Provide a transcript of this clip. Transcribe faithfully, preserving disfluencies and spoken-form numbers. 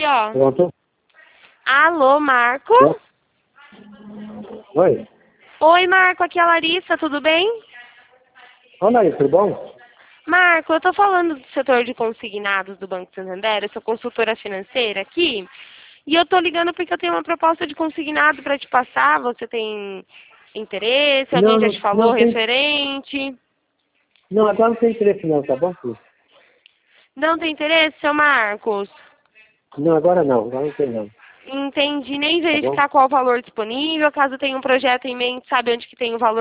ó. Pronto. Alô, Marco? Oi. Oi, Marco, aqui é a Larissa, tudo bem? Olha aí, tudo bom? Marco, eu tô falando do setor de consignados do Banco Santander, eu sou consultora financeira aqui, e eu tô ligando porque eu tenho uma proposta de consignado para te passar, você tem interesse? Alguém Não, já não, te falou não tem. referente? Não, agora não tem interesse não, tá bom, filho? Não tem interesse, seu Marcos? Não, agora não, agora não tem não. Entendi, nem Tá bom? verificar qual o valor disponível, caso tenha um projeto em mente, sabe onde que tem o valor